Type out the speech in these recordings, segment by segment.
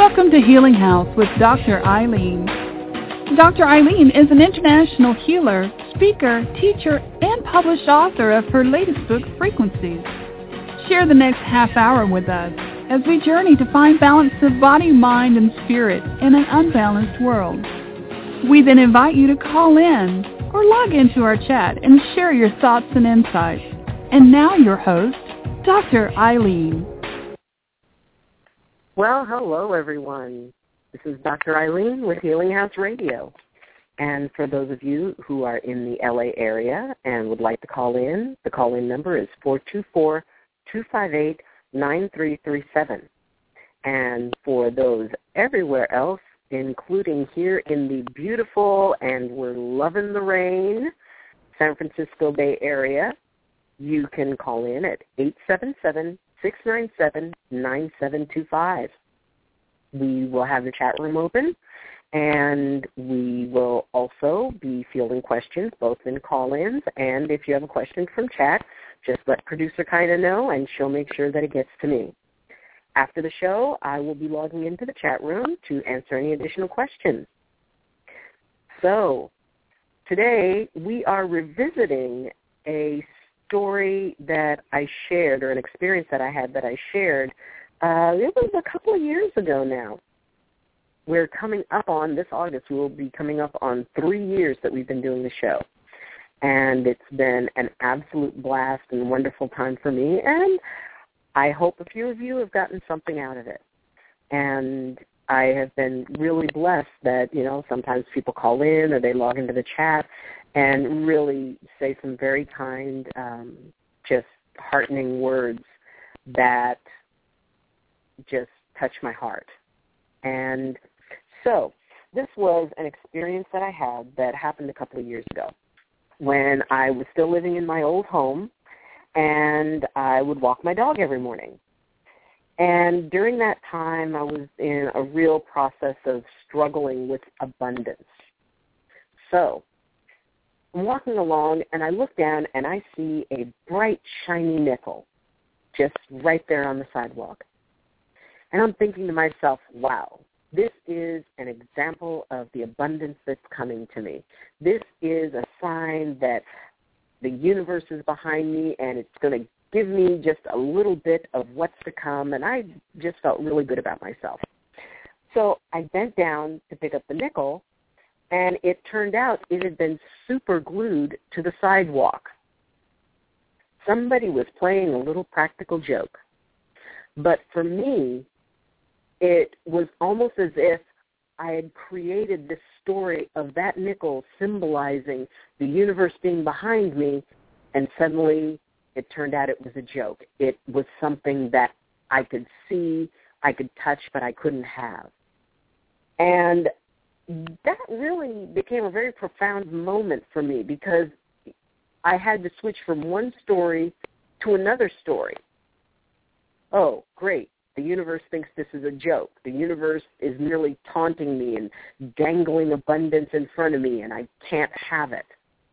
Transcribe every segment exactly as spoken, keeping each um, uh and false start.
Welcome to Healing House with Doctor Ayleen. Doctor Ayleen is an international healer, speaker, teacher, and published author of her latest book, Frequencies. Share the next half hour with us as we journey to find balance of body, mind, and spirit in an unbalanced world. We then invite you to call in or log into our chat and share your thoughts and insights. And now your host, Doctor Ayleen. Well, hello, everyone. This is Doctor Ayleen with Healing House Radio. And for those of you who are in the L A area and would like to call in, the call-in number is four two four, two five eight, nine three three seven. And for those everywhere else, including here in the beautiful and we're loving the rain San Francisco Bay Area, you can call in at eight seven seven, six nine seven, nine seven two five. We will have the chat room open, and we will also be fielding questions, both in call-ins, and if you have a question from chat, just let producer Kaida know, and she'll make sure that it gets to me. After the show, I will be logging into the chat room to answer any additional questions. So, today we are revisiting a story that I shared, or an experience that I had that I shared. Uh, it was a couple of years ago now. We're coming up on, this August, we will be coming up on three years that we've been doing the show. And it's been an absolute blast and wonderful time for me, and I hope a few of you have gotten something out of it. And I have been really blessed that, you know, sometimes people call in or they log into the chat and really say some very kind, um, just heartening words that just touch my heart. And so this was an experience that I had that happened a couple of years ago when I was still living in my old home, and I would walk my dog every morning. And during that time, I was in a real process of struggling with abundance. So I'm walking along, and I look down, and I see a bright, shiny nickel just right there on the sidewalk. And I'm thinking to myself, wow, this is an example of the abundance that's coming to me. This is a sign that the universe is behind me, and it's going to give me just a little bit of what's to come, and I just felt really good about myself. So I bent down to pick up the nickel, and it turned out it had been super glued to the sidewalk. Somebody was playing a little practical joke. But for me, it was almost as if I had created this story of that nickel symbolizing the universe being behind me, and suddenly it turned out it was a joke. It was something that I could see, I could touch, but I couldn't have. And that really became a very profound moment for me because I had to switch from one story to another story. Oh, great. The universe thinks this is a joke. The universe is merely taunting me and dangling abundance in front of me, and I can't have it.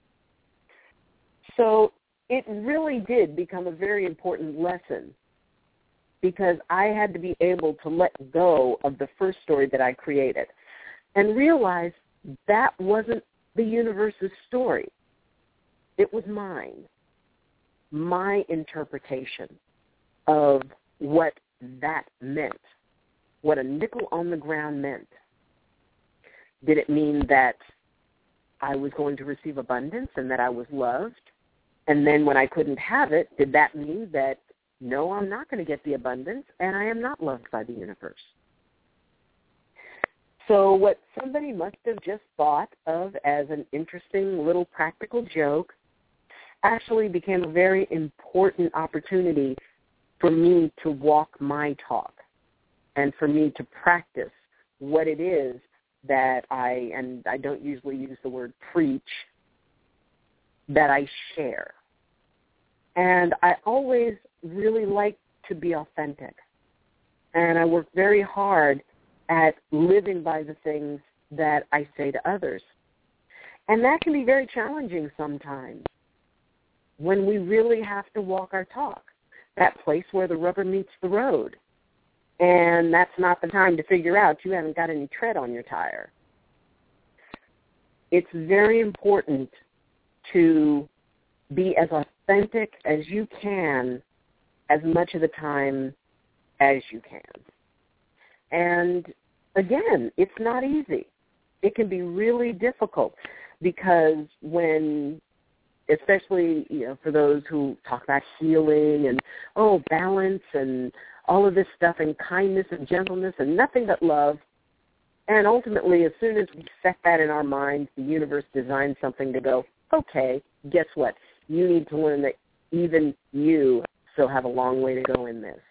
So it really did become a very important lesson because I had to be able to let go of the first story that I created and realize that wasn't the universe's story. It was mine, my interpretation of what that meant, what a nickel on the ground meant. Did it mean that I was going to receive abundance and that I was loved? And then when I couldn't have it, did that mean that, no, I'm not going to get the abundance and I am not loved by the universe? So what somebody must have just thought of as an interesting little practical joke actually became a very important opportunity for me to walk my talk and for me to practice what it is that I, and I don't usually use the word preach, that I share. And I always really like to be authentic. And I work very hard at living by the things that I say to others. And that can be very challenging sometimes when we really have to walk our talk, that place where the rubber meets the road. And that's not the time to figure out you haven't got any tread on your tire. It's very important to be as authentic as you can as much of the time as you can. And again, it's not easy. It can be really difficult because when, especially, you know, for those who talk about healing and, oh, balance and all of this stuff and kindness and gentleness and nothing but love, and ultimately as soon as we set that in our minds, the universe designs something to go, okay, guess what? You need to learn that even you still have a long way to go in this.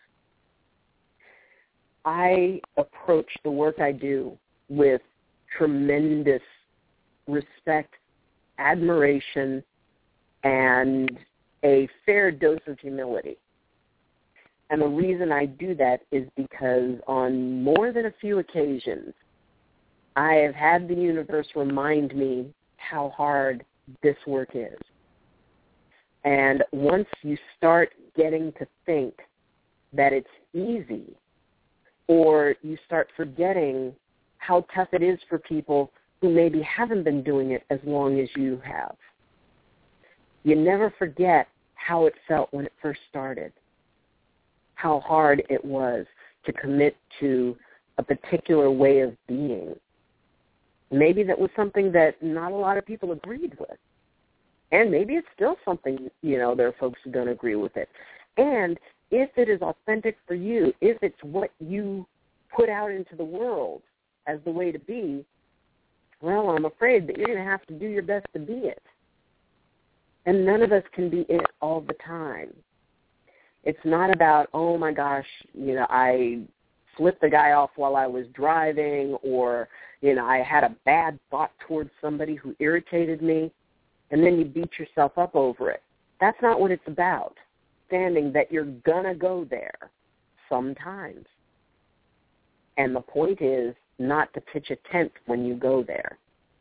I approach the work I do with tremendous respect, admiration, and a fair dose of humility. And the reason I do that is because on more than a few occasions, I have had the universe remind me how hard this work is. And once you start getting to think that it's easy, or you start forgetting how tough it is for people who maybe haven't been doing it as long as you have, you never forget how it felt when it first started, how hard it was to commit to a particular way of being. Maybe that was something that not a lot of people agreed with. And maybe it's still something, you know, there are folks who don't agree with it. And if it is authentic for you, if it's what you put out into the world as the way to be, well, I'm afraid that you're going to have to do your best to be it. And none of us can be it all the time. It's not about, oh, my gosh, you know, I flipped the guy off while I was driving, or, you know, I had a bad thought towards somebody who irritated me, and then you beat yourself up over it. That's not what it's about, understanding that you're going to go there sometimes. And the point is not to pitch a tent when you go there.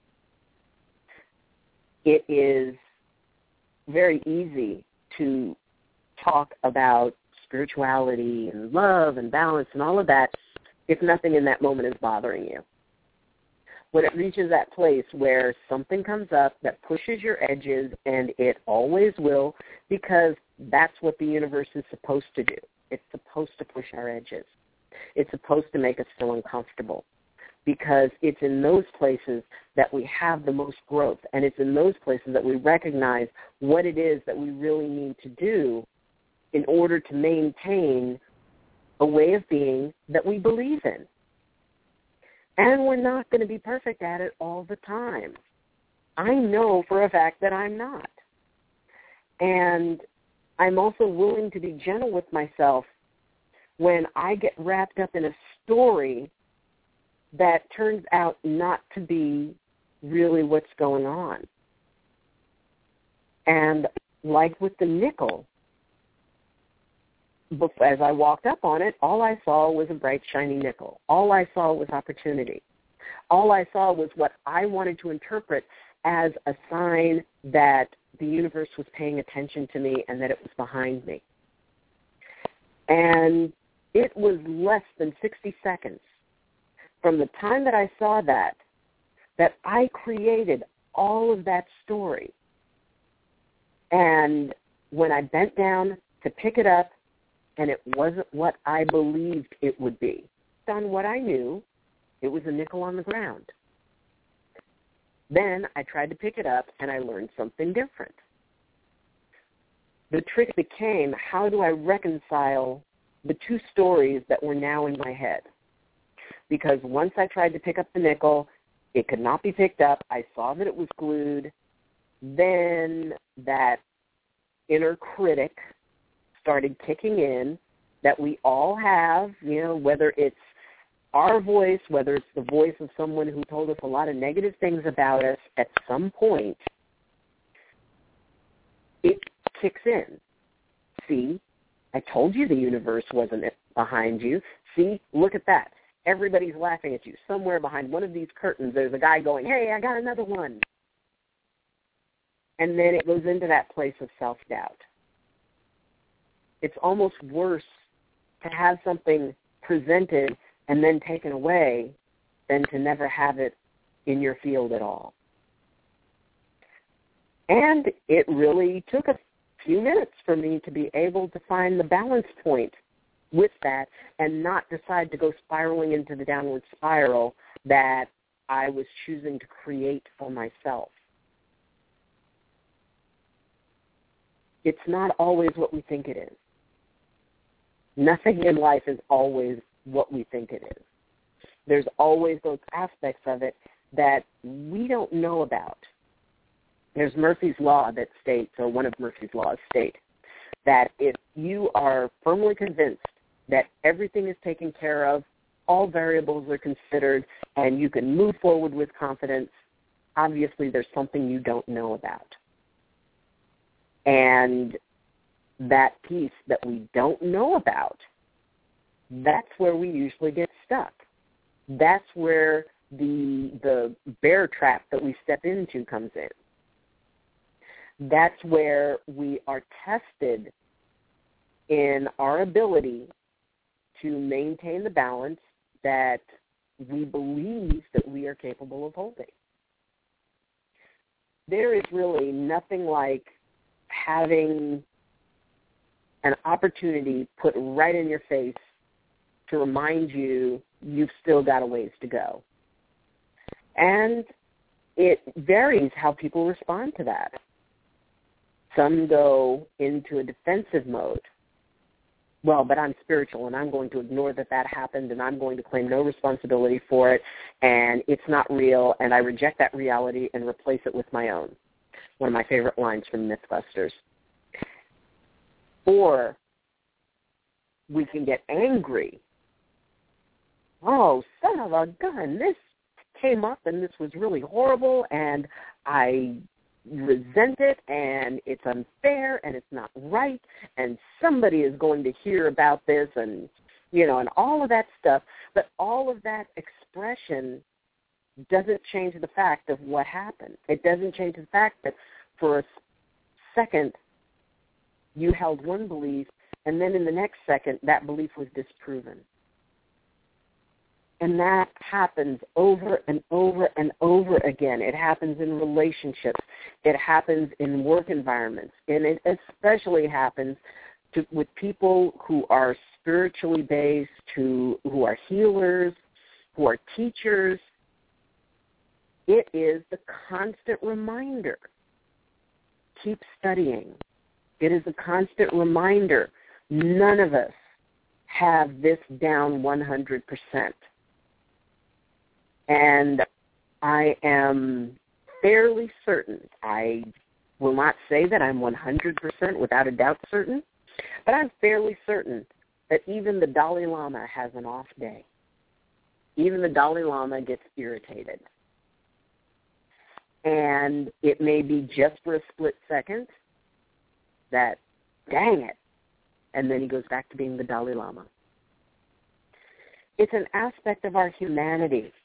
It is very easy to talk about spirituality and love and balance and all of that if nothing in that moment is bothering you. When it reaches that place where something comes up that pushes your edges, and it always will, because that's what the universe is supposed to do. It's supposed to push our edges. It's supposed to make us feel uncomfortable, because it's in those places that we have the most growth, and it's in those places that we recognize what it is that we really need to do in order to maintain a way of being that we believe in. And we're not going to be perfect at it all the time. I know for a fact that I'm not. And I'm also willing to be gentle with myself when I get wrapped up in a story that turns out not to be really what's going on. And like with the nickel, as I walked up on it, all I saw was a bright, shiny nickel. All I saw was opportunity. All I saw was what I wanted to interpret as a sign that the universe was paying attention to me and that it was behind me. And it was less than sixty seconds from the time that I saw that, that I created all of that story. And when I bent down to pick it up, and it wasn't what I believed it would be. On what I knew, it was a nickel on the ground. Then I tried to pick it up, and I learned something different. The trick became, how do I reconcile the two stories that were now in my head? Because once I tried to pick up the nickel, it could not be picked up. I saw that it was glued. Then that inner critic started kicking in that we all have, you know, whether it's our voice, whether it's the voice of someone who told us a lot of negative things about us, at some point, it kicks in. See, I told you the universe wasn't behind you. See, look at that. Everybody's laughing at you. Somewhere behind one of these curtains, there's a guy going, hey, I got another one. And then it goes into that place of self-doubt. It's almost worse to have something presented and then taken away than to never have it in your field at all. And it really took a few minutes for me to be able to find the balance point with that and not decide to go spiraling into the downward spiral that I was choosing to create for myself. It's not always what we think it is. Nothing in life is always what we think it is. There's always those aspects of it that we don't know about. There's Murphy's Law that states, or one of Murphy's Laws state, that if you are firmly convinced that everything is taken care of, all variables are considered, and you can move forward with confidence, obviously there's something you don't know about. And that piece that we don't know about, that's where we usually get stuck. That's where the the bear trap that we step into comes in. That's where we are tested in our ability to maintain the balance that we believe that we are capable of holding. There is really nothing like having an opportunity put right in your face to remind you you've still got a ways to go. And it varies how people respond to that. Some go into a defensive mode. Well, but I'm spiritual, and I'm going to ignore that that happened, and I'm going to claim no responsibility for it, and it's not real, and I reject that reality and replace it with my own. One of my favorite lines from Mythbusters. Or we can get angry. Oh, son of a gun, this came up, and this was really horrible, and I resent it, and it's unfair, and it's not right, and somebody is going to hear about this, and, you know, and all of that stuff. But all of that expression doesn't change the fact of what happened. It doesn't change the fact that for a second you held one belief, and then in the next second that belief was disproven. And that happens over and over and over again. It happens in relationships. It happens in work environments. And it especially happens to, with people who are spiritually based, who, who are healers, who are teachers. It is the constant reminder. Keep studying. It is a constant reminder. None of us have this down one hundred percent. And I am fairly certain, I will not say that I'm one hundred percent without a doubt certain, but I'm fairly certain that even the Dalai Lama has an off day. Even the Dalai Lama gets irritated. And it may be just for a split second that, dang it, and then he goes back to being the Dalai Lama. It's an aspect of our humanity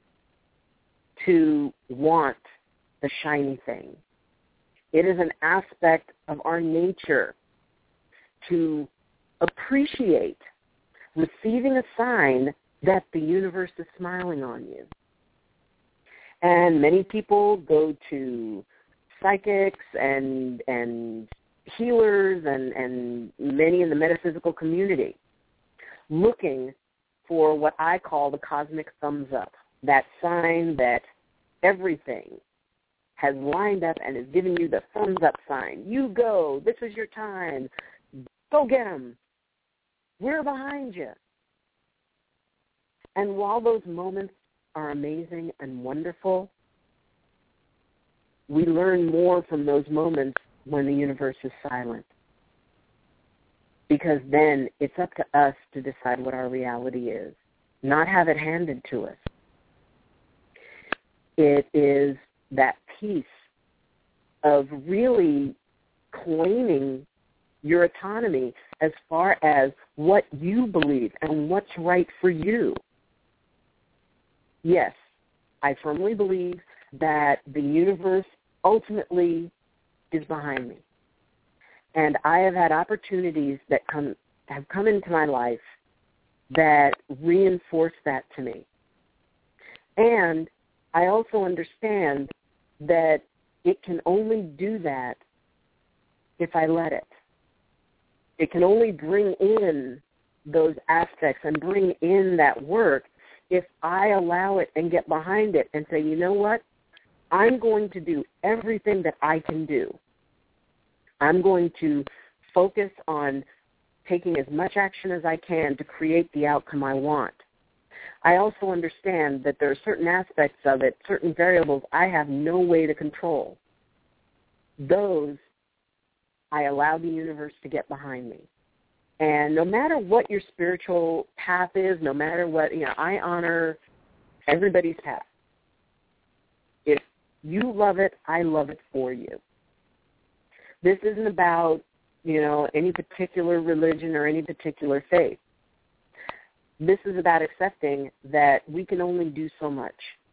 to want the shiny thing. It is an aspect of our nature to appreciate receiving a sign that the universe is smiling on you. And many people go to psychics and and healers and, and many in the metaphysical community looking for what I call the cosmic thumbs up, that sign that everything has lined up and is giving you the thumbs up sign. You go. This is your time. Go get them. We're behind you. And while those moments are amazing and wonderful, we learn more from those moments when the universe is silent. Because then it's up to us to decide what our reality is, not have it handed to us. It is that piece of really claiming your autonomy as far as what you believe and what's right for you. Yes, I firmly believe that the universe ultimately is behind me. And I have had opportunities that come have come into my life that reinforce that to me. And I also understand that it can only do that if I let it. It can only bring in those aspects and bring in that work if I allow it and get behind it and say, you know what? I'm going to do everything that I can do. I'm going to focus on taking as much action as I can to create the outcome I want. I also understand that there are certain aspects of it, certain variables I have no way to control. Those, I allow the universe to get behind me. And no matter what your spiritual path is, no matter what, you know, I honor everybody's path. If you love it, I love it for you. This isn't about, you know, any particular religion or any particular faith. This is about accepting that we can only do so much.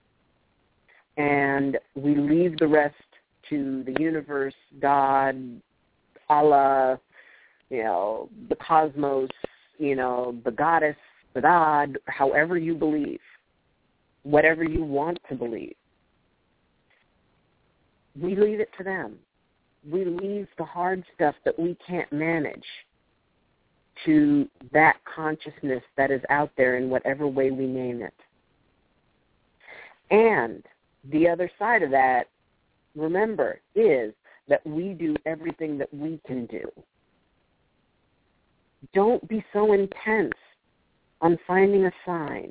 And we leave the rest to the universe, God, Allah, you know, the cosmos, you know, the goddess, the God, however you believe, whatever you want to believe. We leave it to them. We leave the hard stuff that we can't manage to that consciousness that is out there in whatever way we name it. And the other side of that, remember, is that we do everything that we can do. Don't be so intense on finding a sign.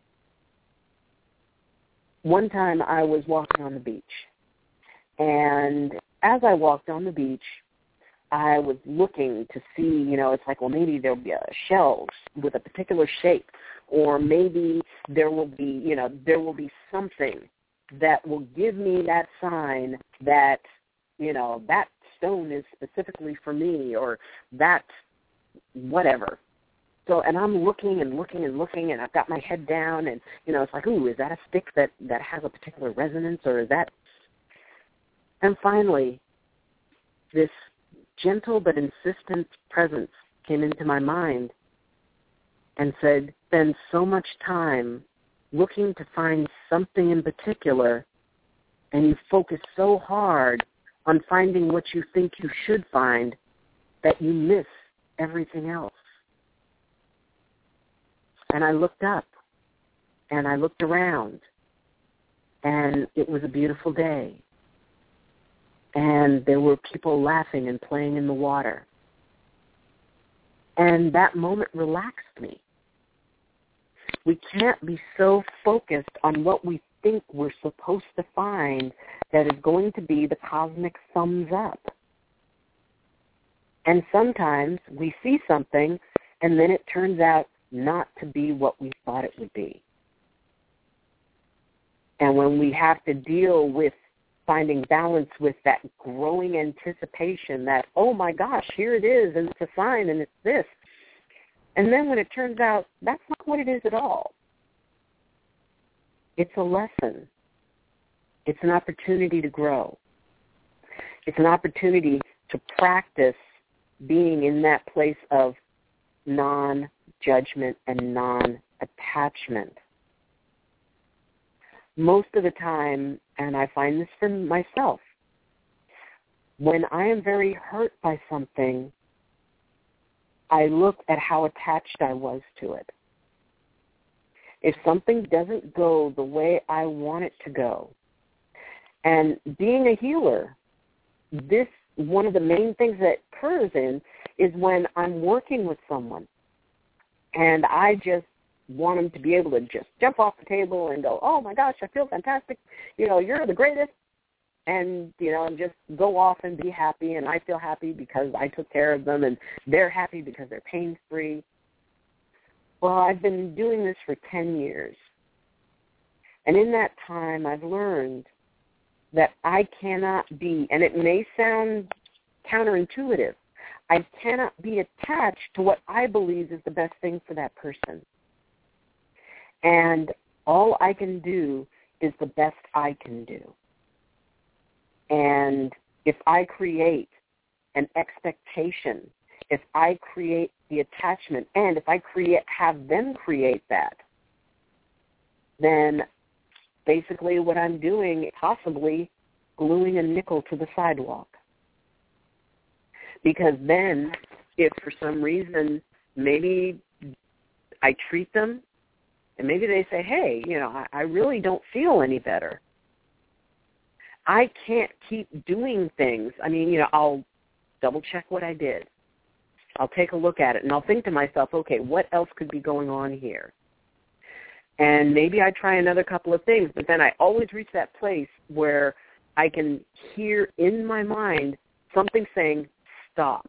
One time I was walking on the beach, and as I walked on the beach, I was looking to see, you know, it's like, well, maybe there'll be a shell with a particular shape, or maybe there will be, you know, there will be something that will give me that sign that, you know, that stone is specifically for me, or that whatever. So, and I'm looking and looking and looking, and I've got my head down, and, you know, it's like, ooh, is that a stick that, that has a particular resonance, or is that? And finally, this gentle but insistent presence came into my mind and said, spend so much time looking to find something in particular, and you focus so hard on finding what you think you should find that you miss everything else. And I looked up, and I looked around, and it was a beautiful day. And there were people laughing and playing in the water. And that moment relaxed me. We can't be so focused on what we think we're supposed to find that is going to be the cosmic thumbs up. And sometimes we see something, and then it turns out not to be what we thought it would be. And when we have to deal with finding balance with that growing anticipation that, oh my gosh, here it is, and it's a sign, and it's this. And then when it turns out that's not what it is at all. It's a lesson. It's an opportunity to grow. It's an opportunity to practice being in that place of non-judgment and non-attachment. Most of the time, and I find this for myself, when I am very hurt by something, I look at how attached I was to it. If something doesn't go the way I want it to go, and being a healer, this one of the main things that occurs in is when I'm working with someone, and I just want them to be able to just jump off the table and go, oh my gosh, I feel fantastic, you know, you're the greatest, and, you know, just go off and be happy, and I feel happy because I took care of them, and they're happy because they're pain-free. Well, I've been doing this for ten years, and in that time I've learned that I cannot be, and it may sound counterintuitive, I cannot be attached to what I believe is the best thing for that person. And all I can do is the best I can do. And if I create an expectation, if I create the attachment and if I create, have them create that, then basically what I'm doing is possibly gluing a nickel to the sidewalk. Because then if for some reason maybe I treat them and maybe they say, hey, you know, I, I really don't feel any better. I can't keep doing things. I mean, you know, I'll double check what I did. I'll take a look at it and I'll think to myself, okay, what else could be going on here? And maybe I try another couple of things, but then I always reach that place where I can hear in my mind something saying, stop.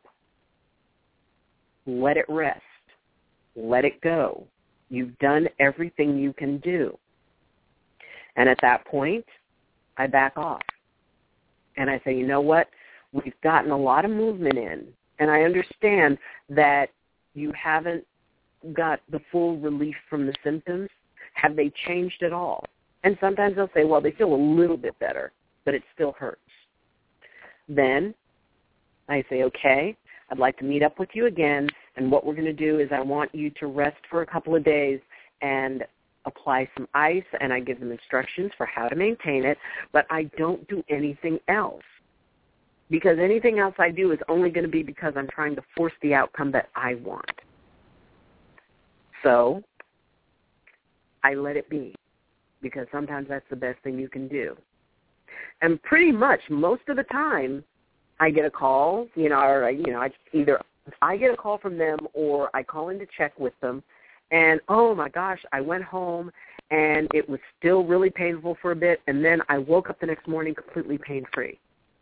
Let it rest. Let it go. You've done everything you can do. And at that point, I back off. And I say, you know what? We've gotten a lot of movement in. And I understand that you haven't got the full relief from the symptoms. Have they changed at all? And sometimes they'll say, well, they feel a little bit better, but it still hurts. Then I say, okay, I'd like to meet up with you again, and what we're going to do is I want you to rest for a couple of days and apply some ice, and I give them instructions for how to maintain it, but I don't do anything else. Because anything else I do is only going to be because I'm trying to force the outcome that I want. So I let it be, because sometimes that's the best thing you can do. And pretty much most of the time, I get a call, you know, or you know, I either I get a call from them or I call in to check with them, and oh my gosh, I went home and it was still really painful for a bit, and then I woke up the next morning completely pain-free.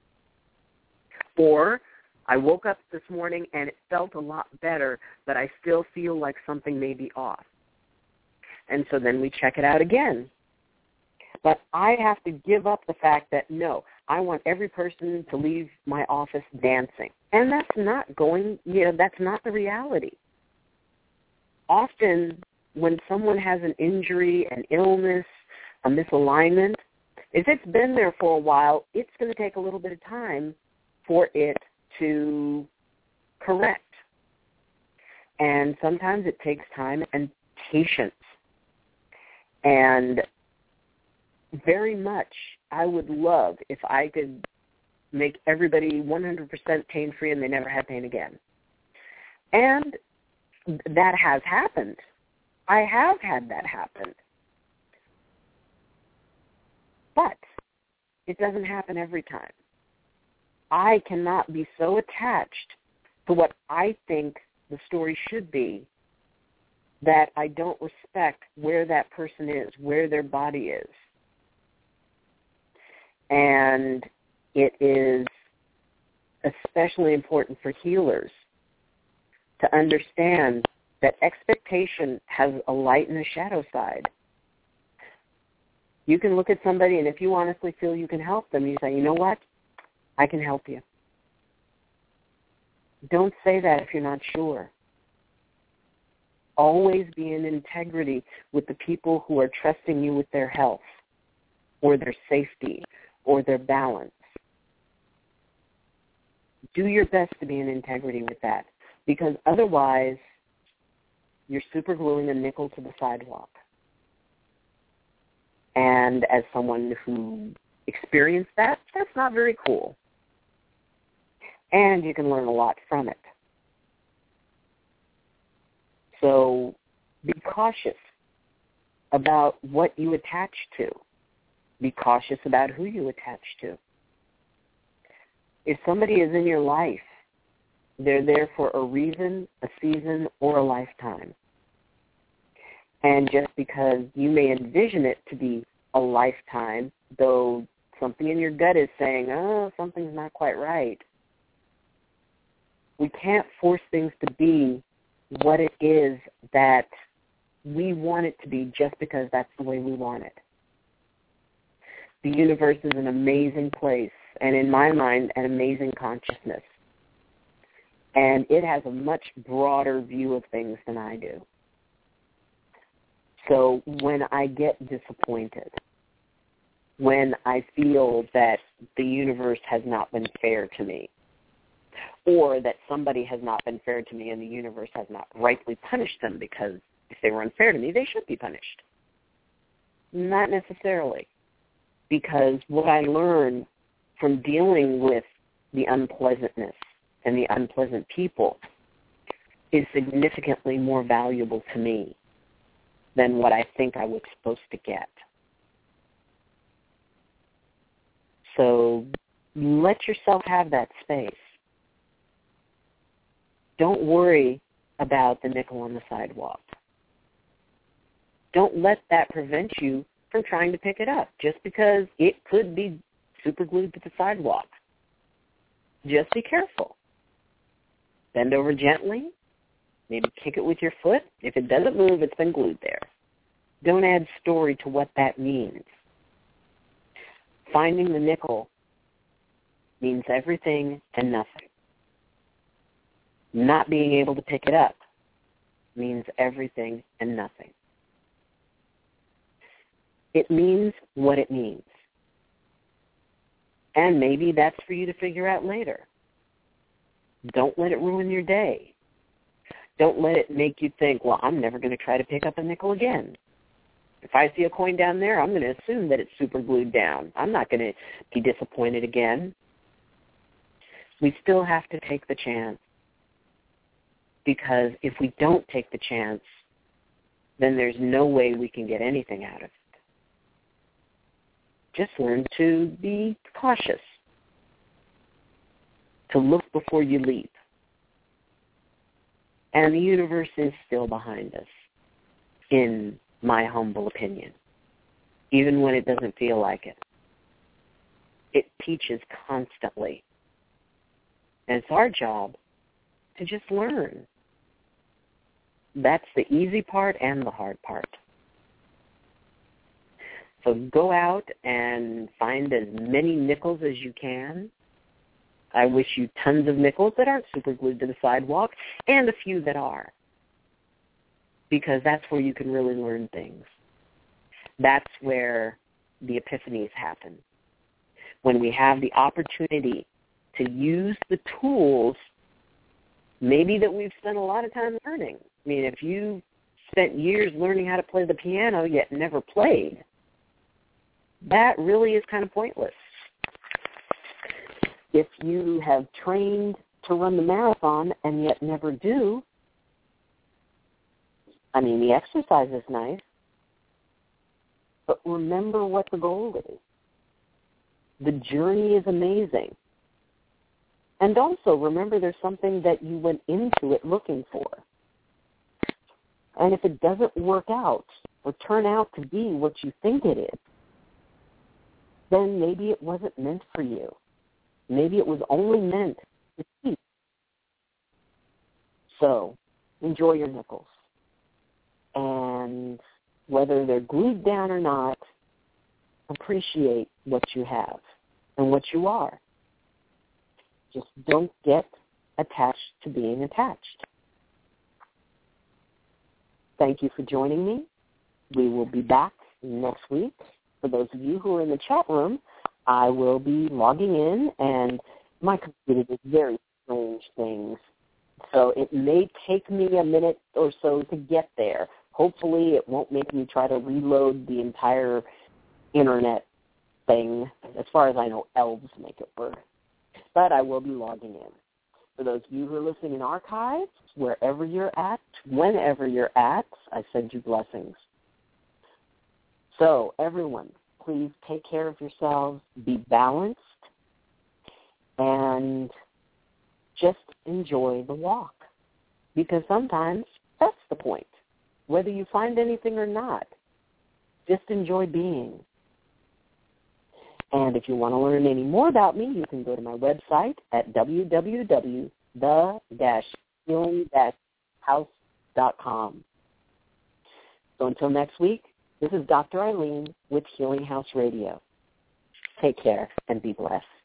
Or I woke up this morning and it felt a lot better, but I still feel like something may be off. And so then we check it out again. But I have to give up the fact that, no, I want every person to leave my office dancing. And that's not going, you know, that's not the reality. Often when someone has an injury, an illness, a misalignment, if it's been there for a while, it's going to take a little bit of time for it to correct. And sometimes it takes time and patience. And very much I would love if I could make everybody one hundred percent pain-free and they never had pain again. And that has happened. I have had that happen. But it doesn't happen every time. I cannot be so attached to what I think the story should be that I don't respect where that person is, where their body is. And it is especially important for healers to understand that expectation has a light and a shadow side. You can look at somebody, and if you honestly feel you can help them, you say, you know what? I can help you. Don't say that if you're not sure. Always be in integrity with the people who are trusting you with their health or their safety or their balance. Do your best to be in integrity with that, because otherwise you're supergluing a nickel to the sidewalk. And as someone who experienced that, that's not very cool. And you can learn a lot from it. So be cautious about what you attach to. Be cautious about who you attach to. If somebody is in your life, they're there for a reason, a season, or a lifetime. And just because you may envision it to be a lifetime, though something in your gut is saying, oh, something's not quite right, we can't force things to be what it is that we want it to be just because that's the way we want it. The universe is an amazing place, and in my mind, an amazing consciousness. And it has a much broader view of things than I do. So when I get disappointed, when I feel that the universe has not been fair to me, or that somebody has not been fair to me and the universe has not rightly punished them, because if they were unfair to me, they should be punished. Not necessarily, because what I learned from dealing with the unpleasantness and the unpleasant people is significantly more valuable to me than what I think I was supposed to get. So let yourself have that space. Don't worry about the nickel on the sidewalk. Don't let that prevent you from trying to pick it up, just because it could be super glued to the sidewalk. Just be careful. Bend over gently. Maybe kick it with your foot. If it doesn't move, it's been glued there. Don't add story to what that means. Finding the nickel means everything and nothing. Not being able to pick it up means everything and nothing. It means what it means. And maybe that's for you to figure out later. Don't let it ruin your day. Don't let it make you think, well, I'm never going to try to pick up a nickel again. If I see a coin down there, I'm going to assume that it's super glued down. I'm not going to be disappointed again. We still have to take the chance, because if we don't take the chance, then there's no way we can get anything out of it. Just learn to be cautious, to look before you leap. And the universe is still behind us, in my humble opinion, even when it doesn't feel like it. It teaches constantly. And it's our job to just learn. That's the easy part and the hard part. So go out and find as many nickels as you can. I wish you tons of nickels that aren't super glued to the sidewalk, and a few that are, because that's where you can really learn things. That's where the epiphanies happen, when we have the opportunity to use the tools maybe that we've spent a lot of time learning. I mean, if you spent years learning how to play the piano yet never played, that really is kind of pointless. If you have trained to run the marathon and yet never do, I mean, the exercise is nice, but remember what the goal is. The journey is amazing. And also remember there's something that you went into it looking for. And if it doesn't work out or turn out to be what you think it is, then maybe it wasn't meant for you. Maybe it was only meant to teach. So enjoy your nickels. And whether they're glued down or not, appreciate what you have and what you are. Just don't get attached to being attached. Thank you for joining me. We will be back next week. For those of you who are in the chat room, I will be logging in, and my computer does very strange things. So it may take me a minute or so to get there. Hopefully it won't make me try to reload the entire internet thing. As far as I know, elves make it work. But I will be logging in. For those of you who are listening in archives, wherever you're at, whenever you're at, I send you blessings. So, everyone, please take care of yourselves, be balanced, and just enjoy the walk. Because sometimes that's the point. Whether you find anything or not, just enjoy being. And if you want to learn any more about me, you can go to my website at w w w dot the healing house dot com. So until next week, this is Doctor Eileen with Healing House Radio. Take care and be blessed.